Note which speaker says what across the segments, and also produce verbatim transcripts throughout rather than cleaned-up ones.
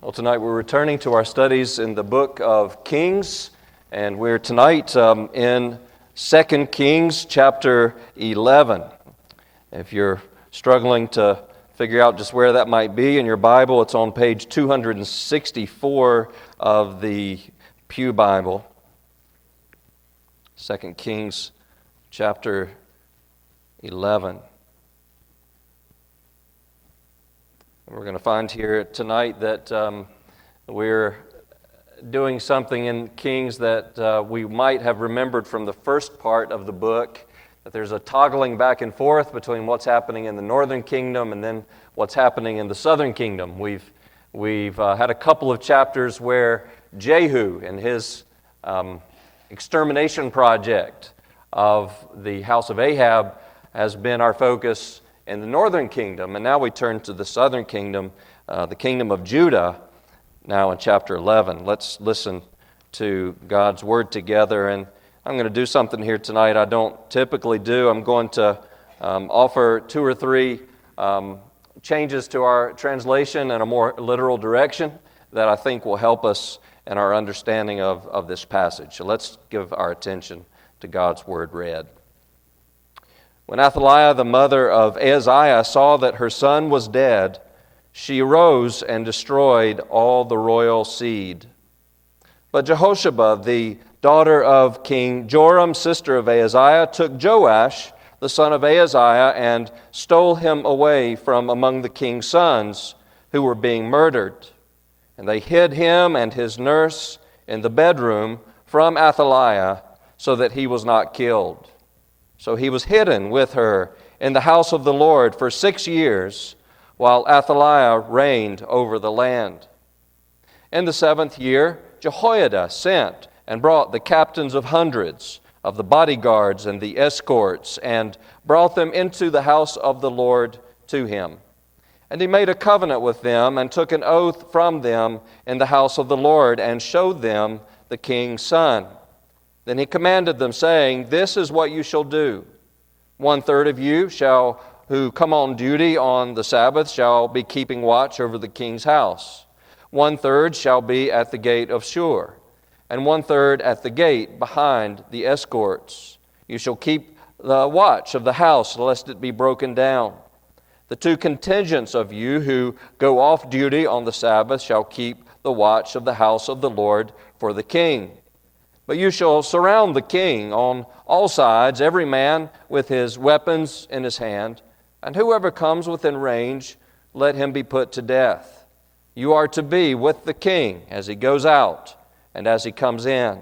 Speaker 1: Well, tonight we're returning to our studies in the book of Kings, and we're tonight um, in Second Kings chapter eleven. If you're struggling to figure out just where that might be in your Bible, it's on page two hundred sixty-four of the Pew Bible. Second Kings chapter eleven. We're going to find here tonight that um, we're doing something in Kings that uh, we might have remembered from the first part of the book, that there's a toggling back and forth between what's happening in the northern kingdom and then what's happening in the southern kingdom. We've, we've uh, had a couple of chapters where Jehu and his um, extermination project of the house of Ahab has been our focus in the northern kingdom, and now we turn to the southern kingdom, uh, the kingdom of Judah, now in chapter eleven. Let's listen to God's word together, and I'm going to do something here tonight I don't typically do. I'm going to um, offer two or three um, changes to our translation in a more literal direction that I think will help us in our understanding of, of this passage. So let's give our attention to God's word read. When Athaliah, the mother of Ahaziah, saw that her son was dead, she arose and destroyed all the royal seed. But Jehosheba, the daughter of King Joram, sister of Ahaziah, took Joash, the son of Ahaziah, and stole him away from among the king's sons who were being murdered. And they hid him and his nurse in the bedroom from Athaliah, so that he was not killed. So he was hidden with her in the house of the Lord for six years, while Athaliah reigned over the land. In the seventh year, Jehoiada sent and brought the captains of hundreds of the bodyguards and the escorts, and brought them into the house of the Lord to him. And he made a covenant with them, and took an oath from them in the house of the Lord, and showed them the king's son. Then he commanded them, saying, "This is what you shall do. One third of you shall, who come on duty on the Sabbath, shall be keeping watch over the king's house. One third shall be at the gate of Shur, and one third at the gate behind the escorts. You shall keep the watch of the house, lest it be broken down. The two contingents of you who go off duty on the Sabbath shall keep the watch of the house of the Lord for the king. But you shall surround the king on all sides, every man with his weapons in his hand, and whoever comes within range, let him be put to death. You are to be with the king as he goes out and as he comes in."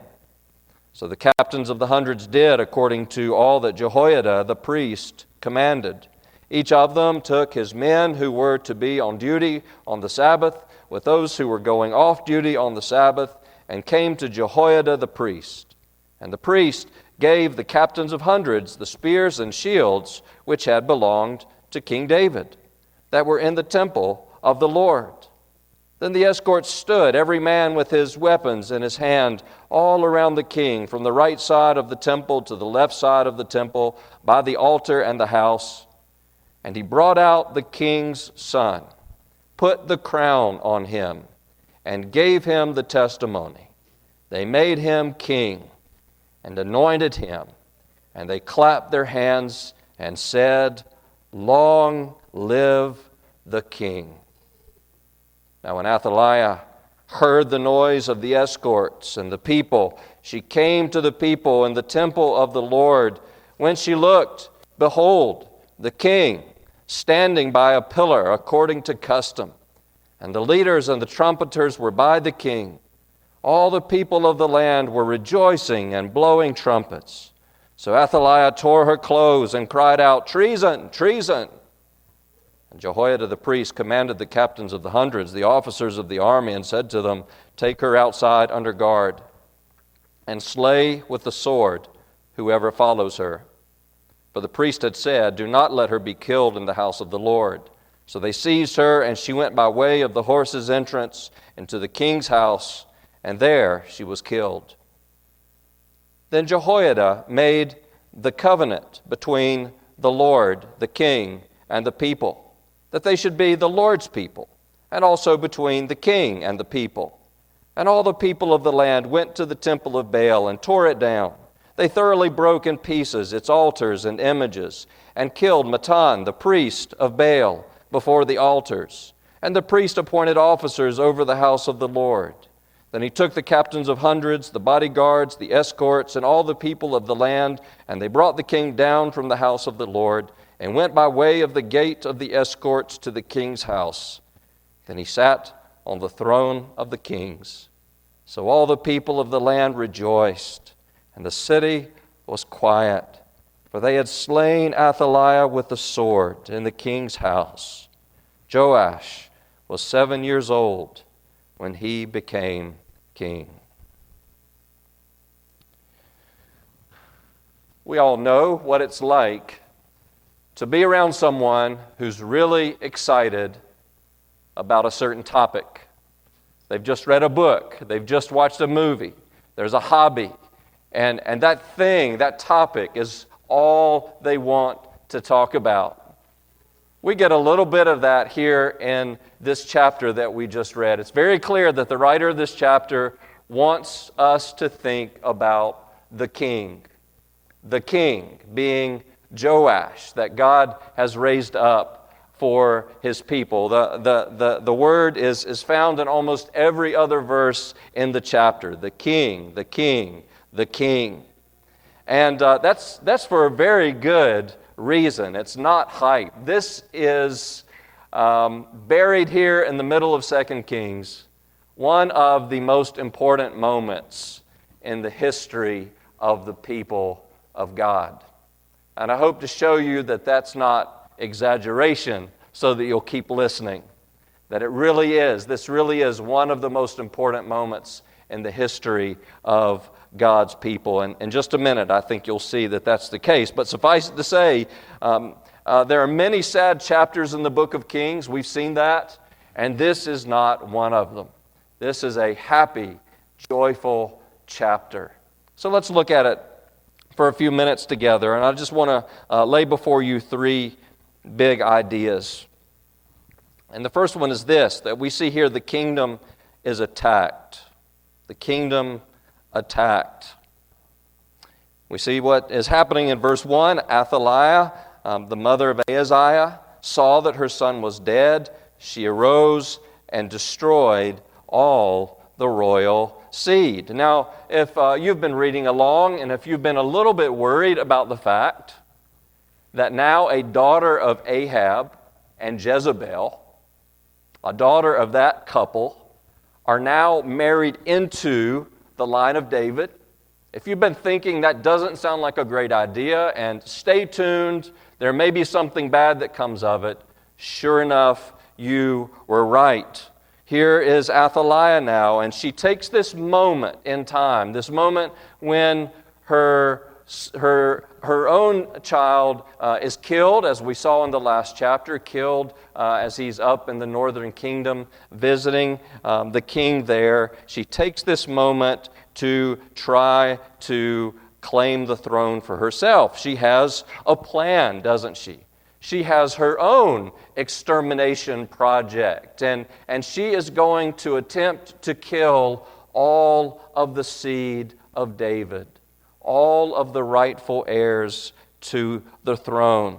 Speaker 1: So the captains of the hundreds did according to all that Jehoiada the priest commanded. Each of them took his men who were to be on duty on the Sabbath, with those who were going off duty on the Sabbath, and came to Jehoiada the priest. And the priest gave the captains of hundreds the spears and shields which had belonged to King David, that were in the temple of the Lord. Then the escorts stood, every man with his weapons in his hand, all around the king, from the right side of the temple to the left side of the temple, by the altar and the house. And he brought out the king's son, put the crown on him, and gave him the testimony. They made him king and anointed him, and they clapped their hands and said, "Long live the king." Now when Athaliah heard the noise of the escorts and the people, she came to the people in the temple of the Lord. When she looked, behold, the king standing by a pillar according to custom. And the leaders and the trumpeters were by the king. All the people of the land were rejoicing and blowing trumpets. So Athaliah tore her clothes and cried out, "Treason! Treason!" And Jehoiada the priest commanded the captains of the hundreds, the officers of the army, and said to them, "Take her outside under guard, and slay with the sword whoever follows her." For the priest had said, "Do not let her be killed in the house of the Lord." So they seized her, and she went by way of the horse's entrance into the king's house, and there she was killed. Then Jehoiada made the covenant between the Lord, the king, and the people, that they should be the Lord's people, and also between the king and the people. And all the people of the land went to the temple of Baal and tore it down. They thoroughly broke in pieces its altars and images, and killed Mattan, the priest of Baal, before the altars. And the priest appointed officers over the house of the Lord. Then he took the captains of hundreds, the bodyguards, the escorts, and all the people of the land, and they brought the king down from the house of the Lord, and went by way of the gate of the escorts to the king's house. Then he sat on the throne of the kings. So all the people of the land rejoiced, and the city was quiet, for they had slain Athaliah with the sword in the king's house. Joash was seven years old when he became king. We all know what it's like to be around someone who's really excited about a certain topic. They've just read a book. They've just watched a movie. There's a hobby. And, and that thing, that topic is all they want to talk about. We get a little bit of that here in this chapter that we just read. It's very clear that the writer of this chapter wants us to think about the king. The king being Joash, that God has raised up for his people. The, the, the, the word is, is found in almost every other verse in the chapter. The king, the king, the king. And uh, that's, that's for a very good reason. It's not hype. This is um, buried here in the middle of Second Kings, one of the most important moments in the history of the people of God. And I hope to show you that that's not exaggeration so that you'll keep listening. That it really is, this really is one of the most important moments in the history of God's people. And in just a minute, I think you'll see that that's the case. But suffice it to say, um, uh, there are many sad chapters in the book of Kings. We've seen that. And this is not one of them. This is a happy, joyful chapter. So let's look at it for a few minutes together. And I just want to uh, lay before you three big ideas. And the first one is this, that we see here the kingdom is attacked. The kingdom attacked. We see what is happening in verse one. Athaliah, um, the mother of Ahaziah, saw that her son was dead. She arose and destroyed all the royal seed. Now, if uh, you've been reading along, and if you've been a little bit worried about the fact that now a daughter of Ahab and Jezebel, a daughter of that couple, are now married into the line of David. If you've been thinking that doesn't sound like a great idea, and stay tuned, there may be something bad that comes of it, sure enough, you were right. Here is Athaliah now, and she takes this moment in time, this moment when her Her, her own child uh, is killed, as we saw in the last chapter, killed uh, as he's up in the northern kingdom visiting um, the king there. She takes this moment to try to claim the throne for herself. She has a plan, doesn't she? She has her own extermination project, and, and she is going to attempt to kill all of the seed of David, all of the rightful heirs to the throne.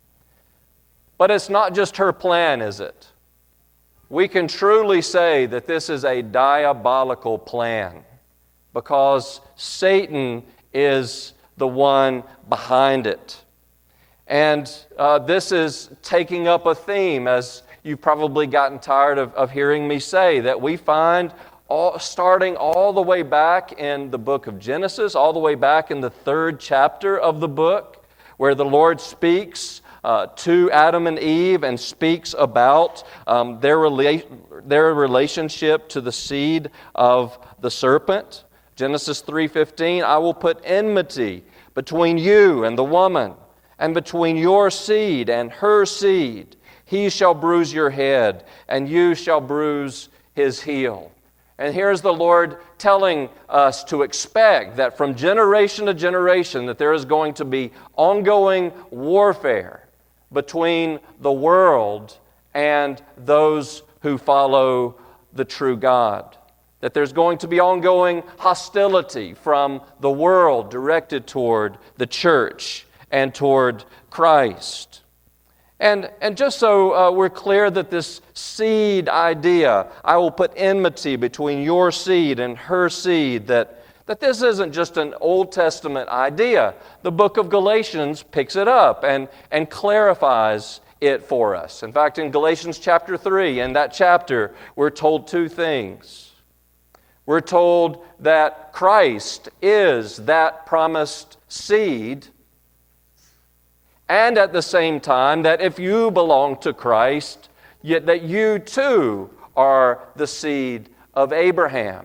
Speaker 1: But it's not just her plan, is it? We can truly say that this is a diabolical plan because Satan is the one behind it. And uh, this is taking up a theme, as you've probably gotten tired of, of hearing me say, that we find All, starting all the way back in the book of Genesis, all the way back in the third chapter of the book, where the Lord speaks uh, to Adam and Eve and speaks about um, their, rela- their relationship to the seed of the serpent. Genesis three fifteen, I will put enmity between you and the woman, and between your seed and her seed. He shall bruise your head, and you shall bruise his heel. And here's the Lord telling us to expect that from generation to generation that there is going to be ongoing warfare between the world and those who follow the true God. That there's going to be ongoing hostility from the world directed toward the church and toward Christ. And, and just so uh, we're clear that this seed idea, I will put enmity between your seed and her seed, that, that this isn't just an Old Testament idea. The book of Galatians picks it up and, and clarifies it for us. In fact, in Galatians chapter three, in that chapter, we're told two things. We're told that Christ is that promised seed, and at the same time that if you belong to Christ, yet that you too are the seed of Abraham.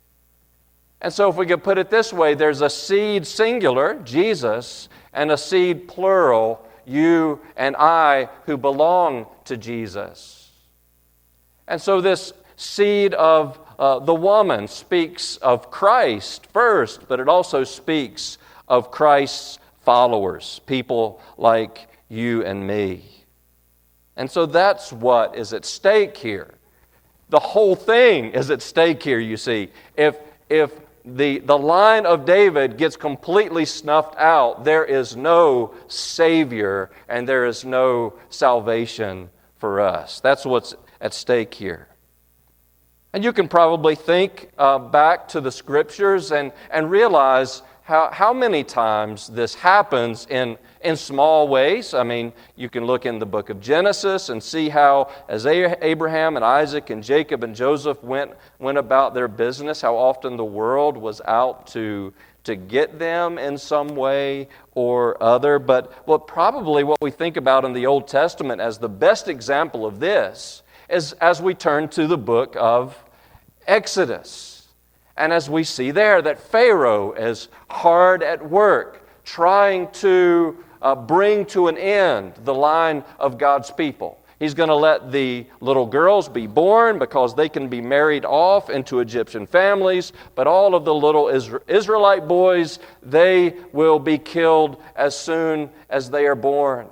Speaker 1: And so if we could put it this way, there's a seed singular, Jesus, and a seed plural, you and I, who belong to Jesus. And so this seed of uh, the woman speaks of Christ first, but it also speaks of Christ's followers, people like you and me. And so that's what is at stake here. The whole thing is at stake here, you see. If, if the, the line of David gets completely snuffed out, there is no Savior and there is no salvation for us. That's what's at stake here. And you can probably think uh, back to the Scriptures and, and realize how, how many times this happens in, in small ways. I mean, you can look in the book of Genesis and see how as Abraham and Isaac and Jacob and Joseph went, went about their business, how often the world was out to, to get them in some way or other. But what probably what we think about in the Old Testament as the best example of this is as we turn to the book of Exodus. And as we see there that Pharaoh is hard at work trying to uh, bring to an end the line of God's people. He's going to let the little girls be born because they can be married off into Egyptian families, but all of the little Israelite boys, they will be killed as soon as they are born.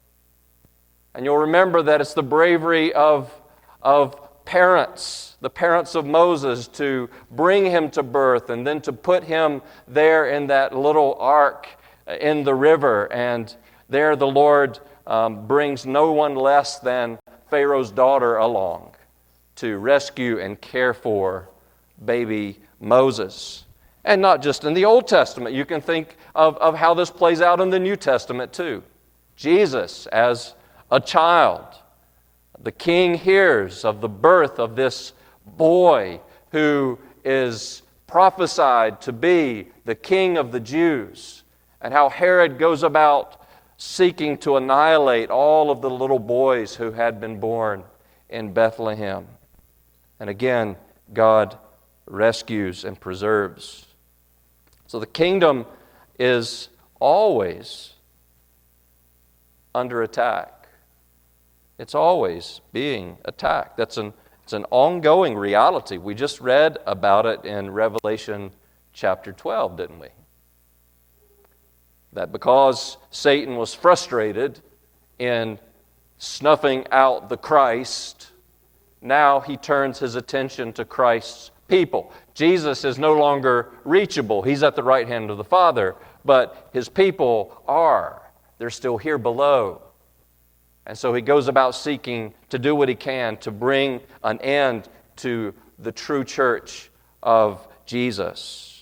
Speaker 1: And you'll remember that it's the bravery of, of parents, the parents of Moses, to bring him to birth and then to put him there in that little ark in the river. And there the Lord um, brings no one less than Pharaoh's daughter along to rescue and care for baby Moses. And not just in the Old Testament. You can think of, of how this plays out in the New Testament too. Jesus as a child. The king hears of the birth of this boy who is prophesied to be the king of the Jews, and how Herod goes about seeking to annihilate all of the little boys who had been born in Bethlehem. And again, God rescues and preserves. So the kingdom is always under attack. It's always being attacked. That's an, it's an ongoing reality. We just read about it in Revelation chapter twelve, didn't we? That because Satan was frustrated in snuffing out the Christ, now he turns his attention to Christ's people. Jesus is no longer reachable. He's at the right hand of the Father, but his people are. They're still here below. And so he goes about seeking to do what he can to bring an end to the true church of Jesus.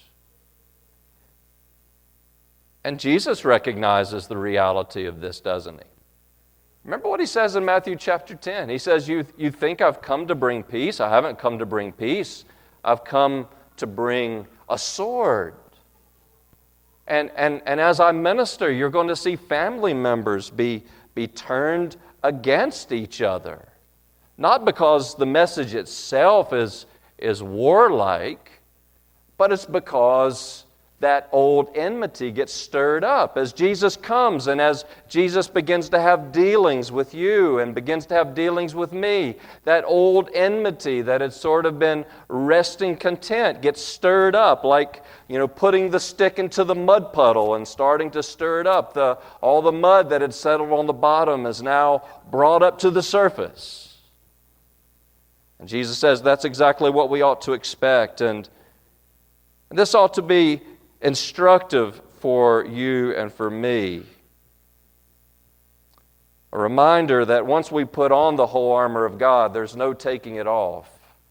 Speaker 1: And Jesus recognizes the reality of this, doesn't he? Remember what he says in Matthew chapter ten. He says, you, you think I've come to bring peace? I haven't come to bring peace. I've come to bring a sword. And, and, and as I minister, you're going to see family members be be turned against each other. Not because the message itself is, is warlike, but it's because that old enmity gets stirred up. As Jesus comes and as Jesus begins to have dealings with you and begins to have dealings with me, that old enmity that had sort of been resting content gets stirred up, like, you know, putting the stick into the mud puddle and starting to stir it up. The, all the mud that had settled on the bottom is now brought up to the surface. And Jesus says that's exactly what we ought to expect. And this ought to be instructive for you and for me. A reminder that once we put on the whole armor of God, there's no taking it off.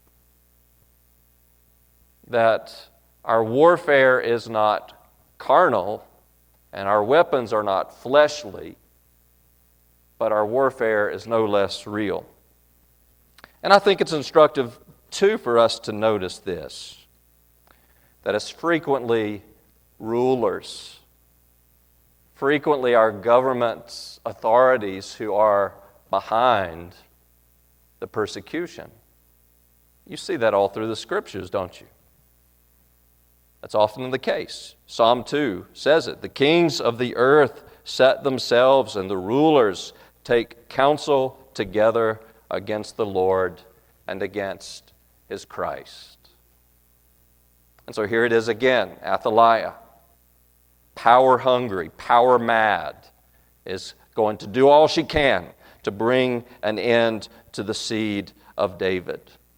Speaker 1: That our warfare is not carnal and our weapons are not fleshly, but our warfare is no less real. And I think it's instructive, too, for us to notice this, that it's frequently rulers, frequently our government's authorities who are behind the persecution. You see that all through the Scriptures, don't you? That's often the case. Psalm two says it. The kings of the earth set themselves, and the rulers take counsel together against the Lord and against His Christ. And so here it is again, Athaliah, power hungry, power mad, is going to do all she can to bring an end to the seed of David.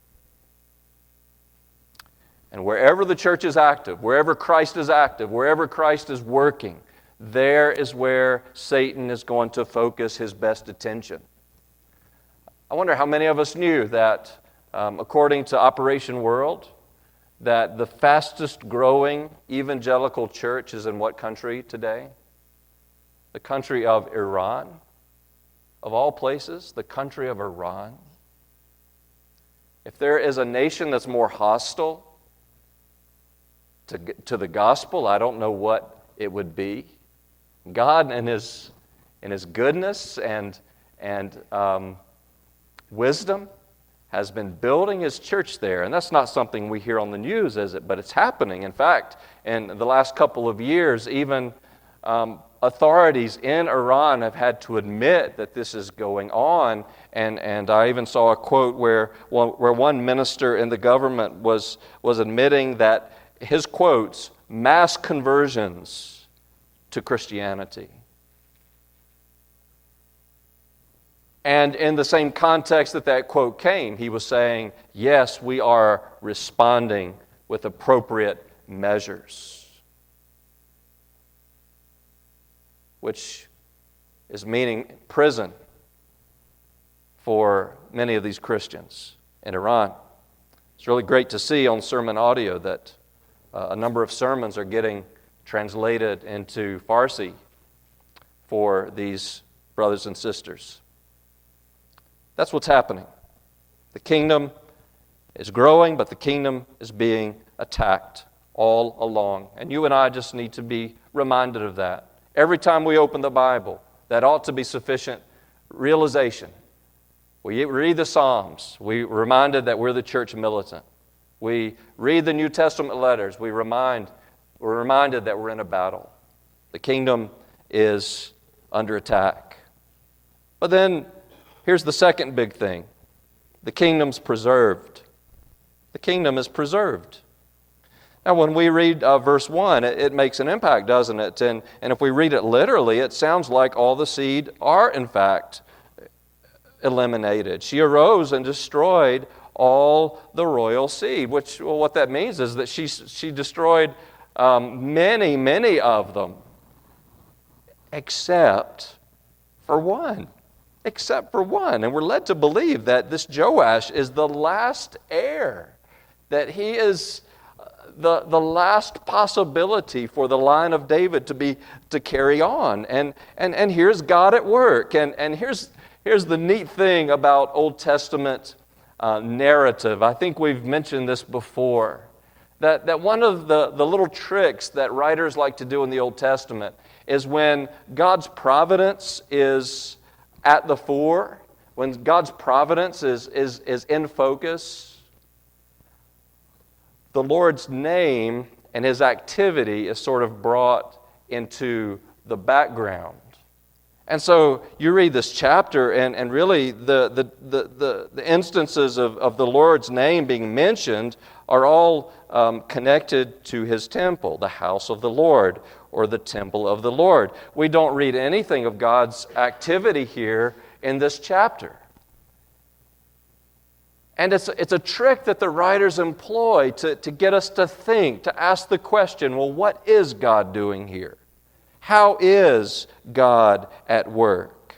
Speaker 1: And wherever the church is active, wherever Christ is active, wherever Christ is working, there is where Satan is going to focus his best attention. I wonder how many of us knew that, um, according to Operation World, that the fastest growing evangelical church is in what country today? The country of Iran. Of all places, the country of Iran. If there is a nation that's more hostile to, to the gospel, I don't know what it would be. God in His, in His goodness and, and um, wisdom has been building His church there. And that's not something we hear on the news, is it? But it's happening. In fact, in the last couple of years, even um, authorities in Iran have had to admit that this is going on. And, and I even saw a quote where, where one minister in the government was, was admitting that his quotes, mass conversions to Christianity. And in the same context that that quote came, he was saying, yes, we are responding with appropriate measures. Which is meaning prison for many of these Christians in Iran. It's really great to see on sermon audio that uh, a number of sermons are getting translated into Farsi for these brothers and sisters. That's what's happening. The kingdom is growing, but the kingdom is being attacked all along. And you and I just need to be reminded of that. Every time we open the Bible, that ought to be sufficient realization. We read the Psalms. We're reminded that we're the church militant. We read the New Testament letters. We remind, we're reminded that we're in a battle. The kingdom is under attack. But then, here's the second big thing. The kingdom's preserved. The kingdom is preserved. Now, when we read uh, verse one, it, it makes an impact, doesn't it? And, and if we read it literally, it sounds like all the seed are, in fact, eliminated. She arose and destroyed all the royal seed, which, well, what that means is that she, she destroyed um, many, many of them, except for one. Except for one. And we're led to believe that this Joash is the last heir, that he is the, the last possibility for the line of David to be to carry on. And and, and here's God at work. And, and here's, here's the neat thing about Old Testament uh, narrative. I think we've mentioned this before. That, that one of the, the little tricks that writers like to do in the Old Testament is when God's providence is at the fore, when God's providence is, is, is in focus, the Lord's name and His activity is sort of brought into the background. And so you read this chapter, and, and really the, the, the, the, the instances of, of the Lord's name being mentioned are all um, connected to His temple, the house of the Lord, or the temple of the Lord. We don't read anything of God's activity here in this chapter. And it's, it's a trick that the writers employ to, to get us to think, to ask the question, well, what is God doing here? How is God at work?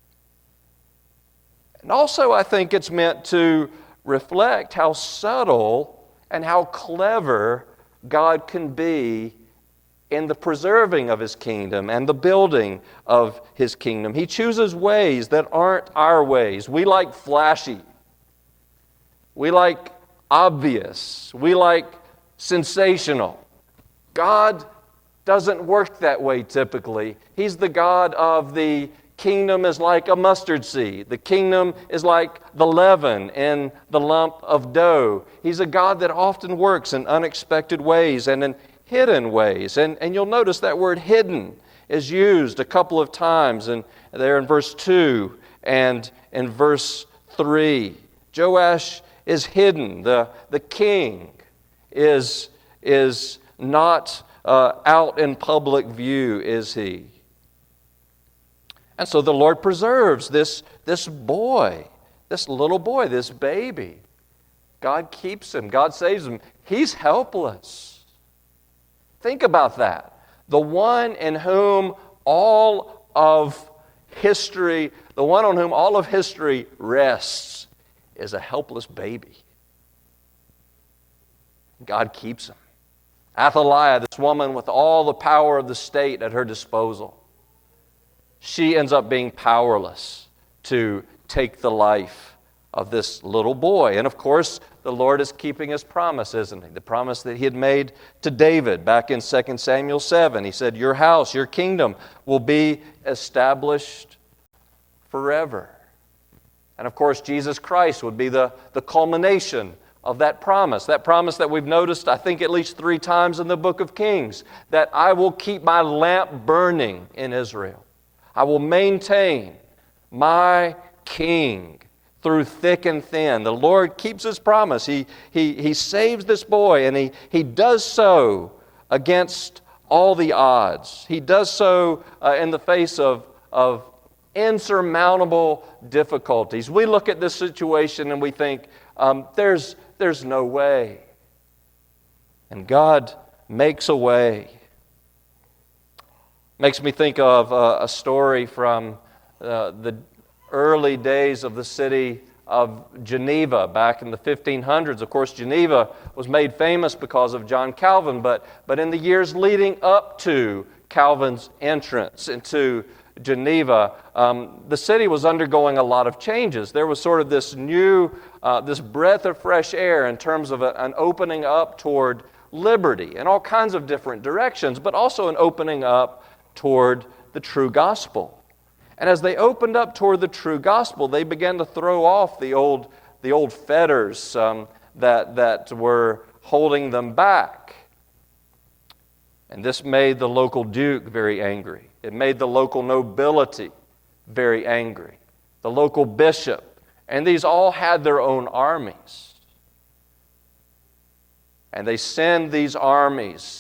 Speaker 1: And also, I think it's meant to reflect how subtle and how clever God can be in the preserving of His kingdom and the building of His kingdom. He chooses ways that aren't our ways. We like flashy. We like obvious. We like sensational. God doesn't work that way typically. He's the God of the kingdom is like a mustard seed. The kingdom is like the leaven in the lump of dough. He's a God that often works in unexpected ways and in hidden ways. And, and you'll notice that word hidden is used a couple of times, and there in verse two and in verse three. Joash is hidden. The, the king is, is not uh, out in public view, is he? And so the Lord preserves this, this boy, this little boy, this baby. God keeps him. God saves him. He's helpless. Think about that. The one in whom all of history, the one on whom all of history rests, is a helpless baby. God keeps him. Athaliah, this woman with all the power of the state at her disposal, she ends up being powerless to take the life of this little boy. And of course, the Lord is keeping His promise, isn't He? The promise that He had made to David back in Second Samuel seven. He said, your house, your kingdom will be established forever. And of course, Jesus Christ would be the, the culmination of that promise. That promise that we've noticed, I think, at least three times in the book of Kings, that I will keep my lamp burning in Israel. I will maintain my king through thick and thin. The Lord keeps His promise. He, he, he saves this boy, and he, he does so against all the odds. He does so uh, in the face of, of insurmountable difficulties. We look at this situation and we think, um, there's, there's no way. And God makes a way. Makes me think of uh, a story from uh, the early days of the city of Geneva back in the fifteen hundreds. Of course, Geneva was made famous because of John Calvin, but, but in the years leading up to Calvin's entrance into Geneva, um, the city was undergoing a lot of changes. There was sort of this new, uh, this breath of fresh air in terms of a, an opening up toward liberty in all kinds of different directions, but also an opening up toward the true gospel. And as they opened up toward the true gospel, they began to throw off the old, the old fetters um, that, that were holding them back. And this made the local duke very angry. It made the local nobility very angry. The local bishop. And these all had their own armies. And they send these armies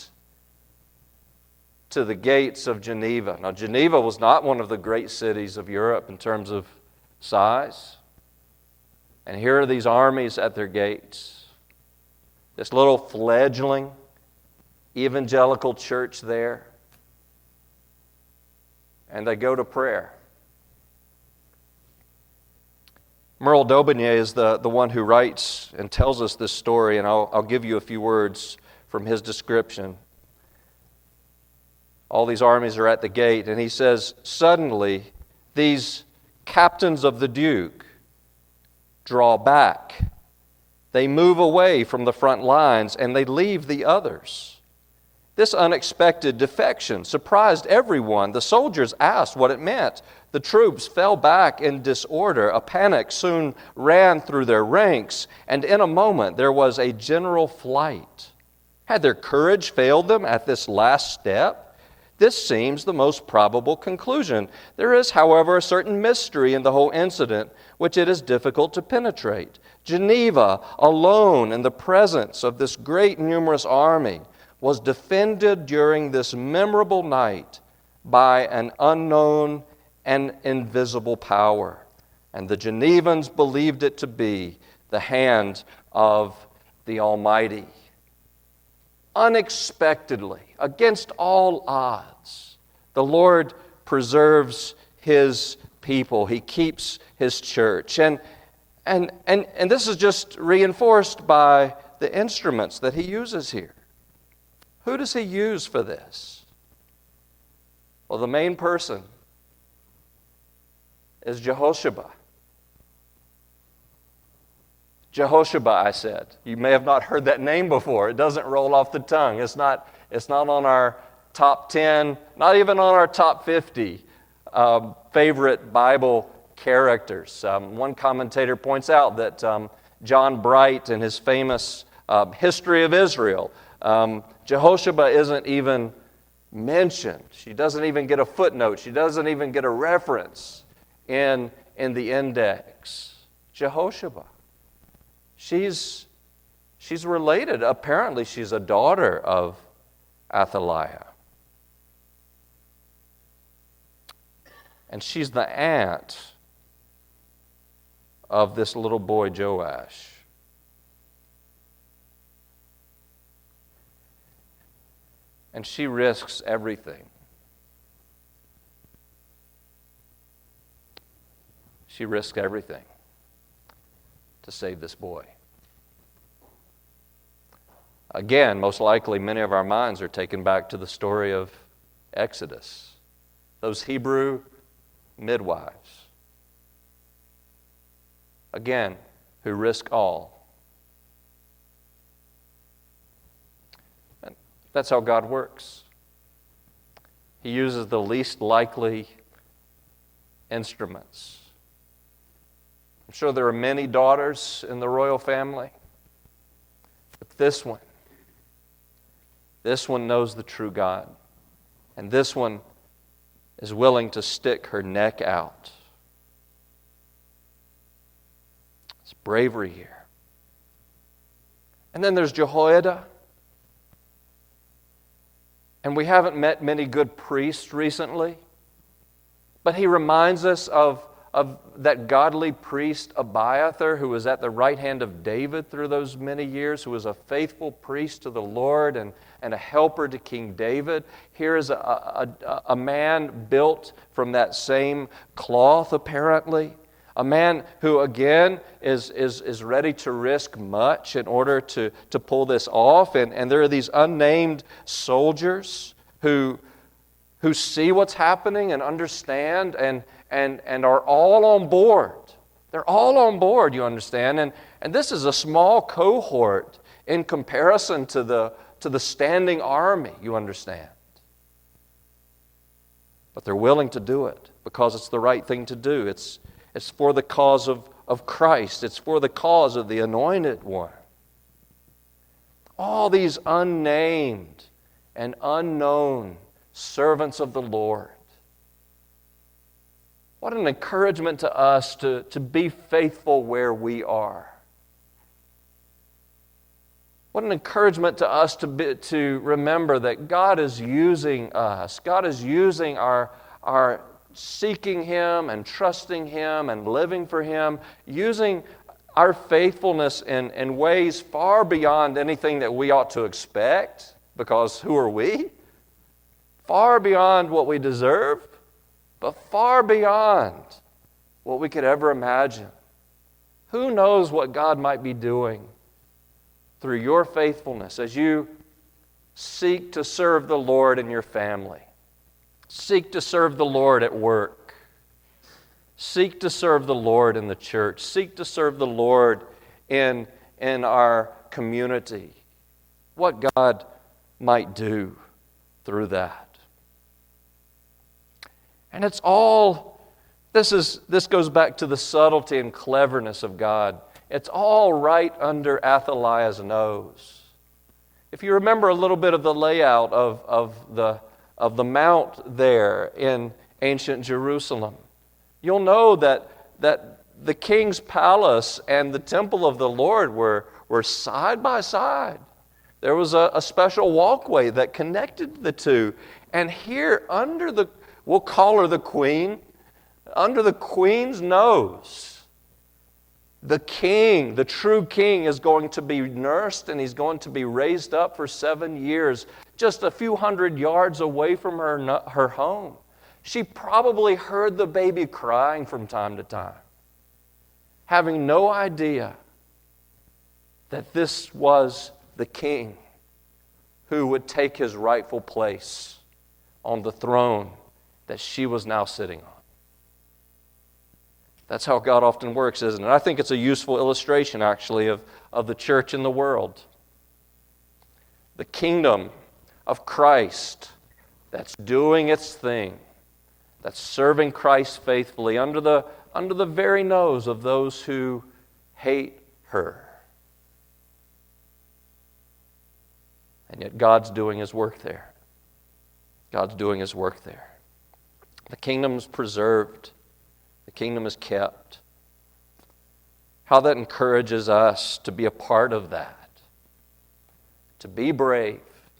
Speaker 1: to the gates of Geneva. Now, Geneva was not one of the great cities of Europe in terms of size. And here are these armies at their gates. This little fledgling evangelical church there. And they go to prayer. Merle Daubigny is the, the one who writes and tells us this story, and I'll, I'll give you a few words from his description. All these armies are at the gate, and he says, suddenly, these captains of the Duke draw back. They move away from the front lines, and they leave the others. This unexpected defection surprised everyone. The soldiers asked what it meant. The troops fell back in disorder. A panic soon ran through their ranks, and in a moment there was a general flight. Had their courage failed them at this last step? This seems the most probable conclusion. There is, however, a certain mystery in the whole incident which it is difficult to penetrate. Geneva, alone in the presence of this great numerous army, was defended during this memorable night by an unknown and invisible power. And the Genevans believed it to be the hand of the Almighty. Unexpectedly, against all odds, the Lord preserves His people. He keeps His church. And, and, and, and this is just reinforced by the instruments that He uses here. Who does He use for this? Well, the main person is Jehoshaphat. Jehoshaphat, I said. You may have not heard that name before. It doesn't roll off the tongue. It's not, it's not on our top ten, not even on our top fifty um, favorite Bible characters. Um, one commentator points out that um, John Bright, in his famous uh, History of Israel, um, Jehoshaphat isn't even mentioned. She doesn't even get a footnote. She doesn't even get a reference in, in the index. Jehoshaphat. She's, she's related. Apparently, she's a daughter of Athaliah. And she's the aunt of this little boy, Joash. And she risks everything. She risks everything to save this boy. Again, most likely many of our minds are taken back to the story of Exodus. Those Hebrew midwives. Again, who risk all. And that's how God works. He uses the least likely instruments. I'm sure there are many daughters in the royal family, but this one, this one knows the true God, and this one is willing to stick her neck out. It's bravery here. And then there's Jehoiada. And we haven't met many good priests recently, but he reminds us of of that godly priest Abiathar, who was at the right hand of David through those many years, who was a faithful priest to the Lord and, and a helper to King David. Here is a, a, a man built from that same cloth, apparently. A man who, again, is, is, is ready to risk much in order to, to pull this off. And, and there are these unnamed soldiers who, who see what's happening and understand and And, and are all on board. They're all on board, you understand. And, and this is a small cohort in comparison to the, to the standing army, you understand. But they're willing to do it because it's the right thing to do. It's, it's for the cause of, of Christ. It's for the cause of the Anointed One. All these unnamed and unknown servants of the Lord. What an encouragement to us to, to be faithful where we are. What an encouragement to us to, be, to remember that God is using us. God is using our, our seeking Him and trusting Him and living for Him, using our faithfulness in, in ways far beyond anything that we ought to expect, because who are we? Far beyond what we deserve. But far beyond what we could ever imagine. Who knows what God might be doing through your faithfulness as you seek to serve the Lord in your family. Seek to serve the Lord at work. Seek to serve the Lord in the church. Seek to serve the Lord in, in our community. What God might do through that. And it's all, this is this goes back to the subtlety and cleverness of God. It's all right under Athaliah's nose. If you remember a little bit of the layout of, of, the, of the mount there in ancient Jerusalem, you'll know that, that the king's palace and the temple of the Lord were, were side by side. There was a, a special walkway that connected the two. And here under the We'll call her the queen. Under the queen's nose, the king, the true king, is going to be nursed and he's going to be raised up for seven years, just a few hundred yards away from her, her home. She probably heard the baby crying from time to time, having no idea that this was the king who would take his rightful place on the throne that she was now sitting on. That's how God often works, isn't it? I think it's a useful illustration, actually, of, of the church in the world. The kingdom of Christ that's doing its thing, that's serving Christ faithfully under the, under the very nose of those who hate her. And yet God's doing His work there. God's doing His work there. The kingdom's preserved. The kingdom is kept. How that encourages us to be a part of that. To be brave.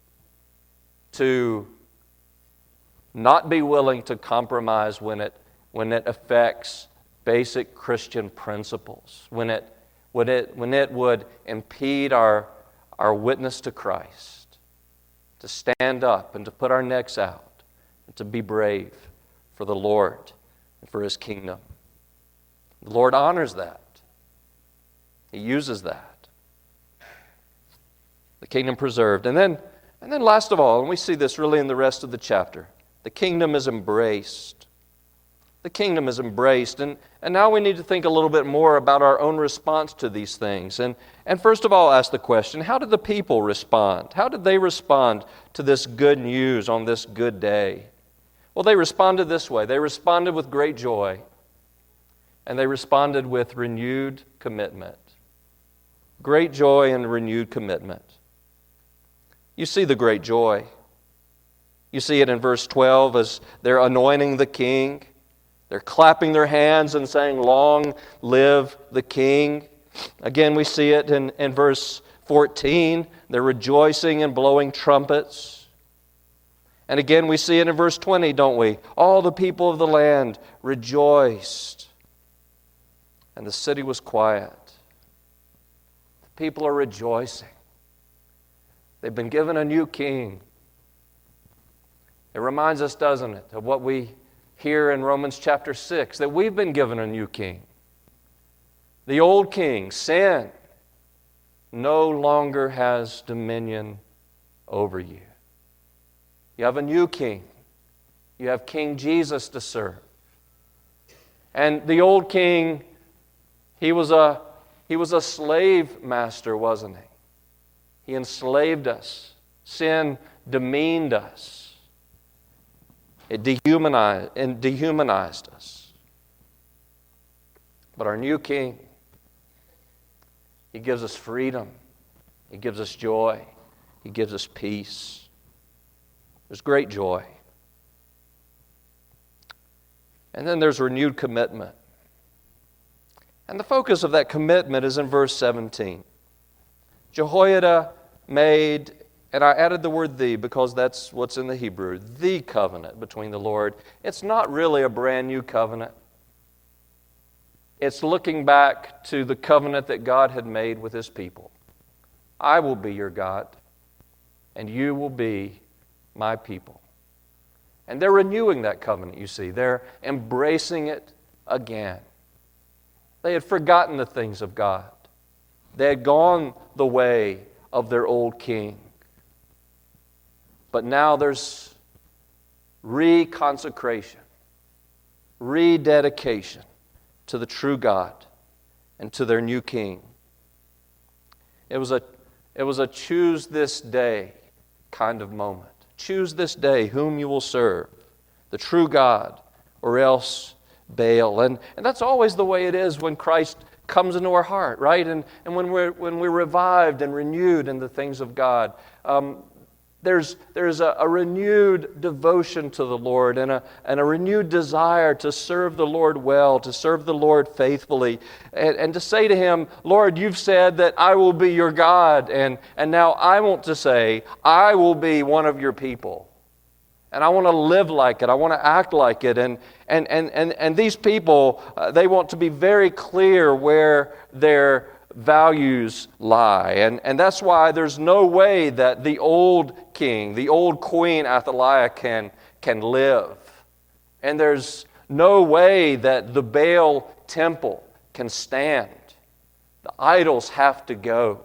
Speaker 1: To not be willing to compromise when it, when it affects basic Christian principles. When it, when it, when it would impede our, our witness to Christ. To stand up and to put our necks out. And to be brave for the Lord and for His kingdom. The Lord honors that. He uses that. The kingdom preserved. And then, and then last of all, and we see this really in the rest of the chapter, the kingdom is embraced. The kingdom is embraced. And, and now we need to think a little bit more about our own response to these things. And, and first of all, ask the question, how did the people respond? How did they respond to this good news on this good day? Well, they responded this way. They responded with great joy. And they responded with renewed commitment. Great joy and renewed commitment. You see the great joy. You see it in verse twelve as they're anointing the king. They're clapping their hands and saying, "Long live the king." Again, we see it in, in verse fourteen. They're rejoicing and blowing trumpets. And again, we see it in verse twenty, don't we? All the people of the land rejoiced. And the city was quiet. The people are rejoicing. They've been given a new king. It reminds us, doesn't it, of what we hear in Romans chapter six, that we've been given a new king. The old king, sin, no longer has dominion over you. You have a new king. You have King Jesus to serve. And the old king, he was a, he was a slave master, wasn't he? He enslaved us. Sin demeaned us. It dehumanized and dehumanized us. But our new king, he gives us freedom. He gives us joy. He gives us peace. There's great joy. And then there's renewed commitment. And the focus of that commitment is in verse seventeen. Jehoiada made, and I added the word "the" because that's what's in the Hebrew, the covenant between the Lord. It's not really a brand new covenant. It's looking back to the covenant that God had made with His people. I will be your God, and you will be my people. And they're renewing that covenant, you see. They're embracing it again. They had forgotten the things of God. They had gone the way of their old king. But now there's reconsecration, rededication to the true God and to their new king. It was a, it was a choose this day kind of moment. Choose this day whom you will serve, the true God or else Baal. And, and that's always the way it is when Christ comes into our heart, right? And, and when, we're, when we're revived and renewed in the things of God. Um, there's there's a, a renewed devotion to the Lord and a, and a renewed desire to serve the Lord well, to serve the Lord faithfully, and, and to say to Him, Lord, you've said that I will be your God, and, and now I want to say, I will be one of your people. And I want to live like it. I want to act like it. And, and, and, and, and these people, uh, they want to be very clear where their values lie. And, and that's why there's no way that the old king, the old queen Athaliah can, can live. And there's no way that the Baal temple can stand. The idols have to go.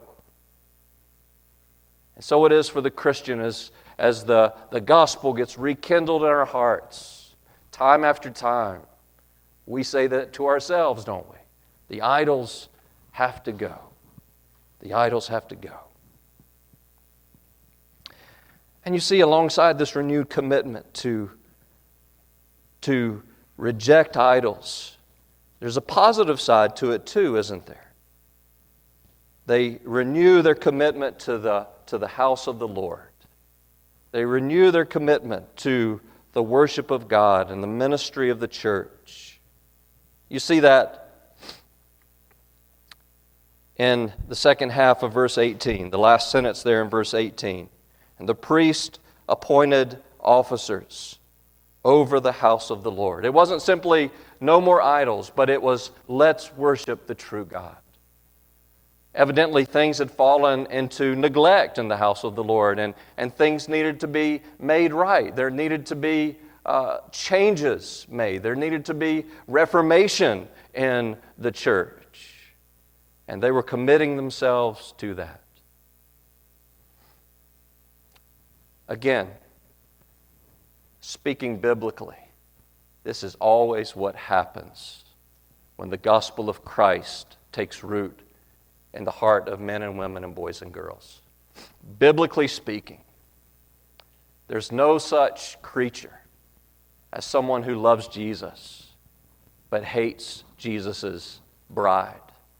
Speaker 1: And so it is for the Christian as, as the, the gospel gets rekindled in our hearts, time after time. We say that to ourselves, don't we? The idols have to go. The idols have to go. And you see, alongside this renewed commitment to, to reject idols, there's a positive side to it too, isn't there? They renew their commitment to the, to the house of the Lord. They renew their commitment to the worship of God and the ministry of the church. You see that in the second half of verse eighteen, the last sentence there in verse eighteen. And the priest appointed officers over the house of the Lord. It wasn't simply no more idols, but it was let's worship the true God. Evidently, things had fallen into neglect in the house of the Lord, and, and things needed to be made right. There needed to be uh, changes made. There needed to be reformation in the church. And they were committing themselves to that. Again, speaking biblically, this is always what happens when the gospel of Christ takes root in the heart of men and women and boys and girls. Biblically speaking, there's no such creature as someone who loves Jesus but hates Jesus' bride.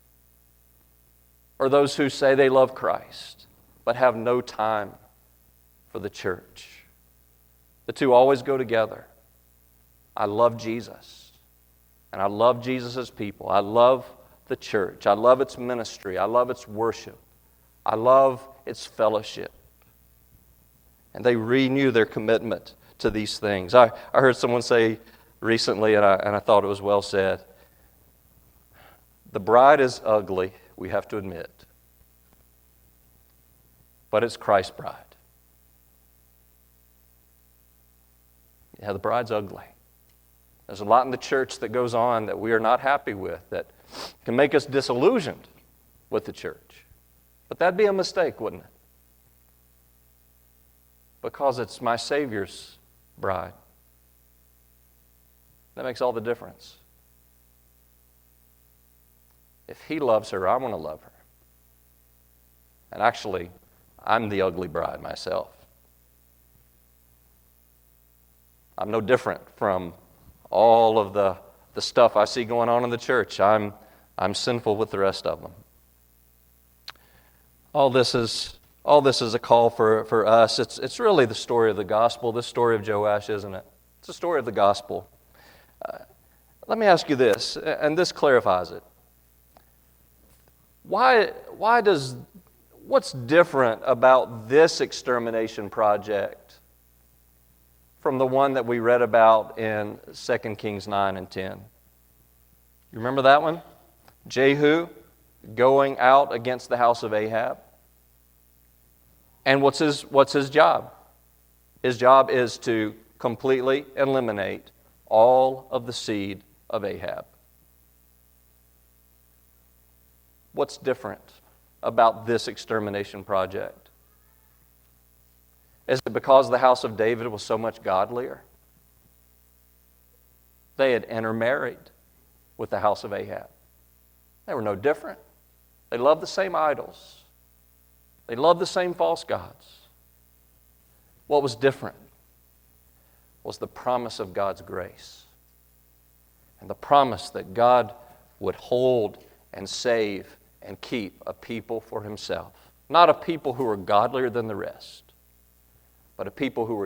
Speaker 1: Or those who say they love Christ but have no time for the church. The two always go together. I love Jesus, and I love Jesus' people. I love the church. I love its ministry. I love its worship. I love its fellowship. And they renew their commitment to these things. I, I heard someone say recently, and I, and I thought it was well said, the bride is ugly, we have to admit, but it's Christ's bride. Yeah, the bride's ugly. There's a lot in the church that goes on that we are not happy with, that can make us disillusioned with the church. But that'd be a mistake, wouldn't it? Because it's my Savior's bride. That makes all the difference. If He loves her, I want to love her. And actually, I'm the ugly bride myself. I'm no different from all of the, the stuff I see going on in the church. I'm, I'm sinful with the rest of them. All this is, all this is a call for, for us. It's, it's really the story of the gospel, this story of Joash, isn't it? It's the story of the gospel. Uh, let me ask you this, and this clarifies it. Why, why does, what's different about this extermination project from the one that we read about in Second Kings nine and ten? You remember that one? Jehu going out against the house of Ahab. And what's his, what's his job? His job is to completely eliminate all of the seed of Ahab. What's different about this extermination project? Is it because the house of David was so much godlier? They had intermarried with the house of Ahab. They were no different. They loved the same idols. They loved the same false gods. What was different was the promise of God's grace and the promise that God would hold and save and keep a people for Himself. Not a people who were godlier than the rest, but a people who were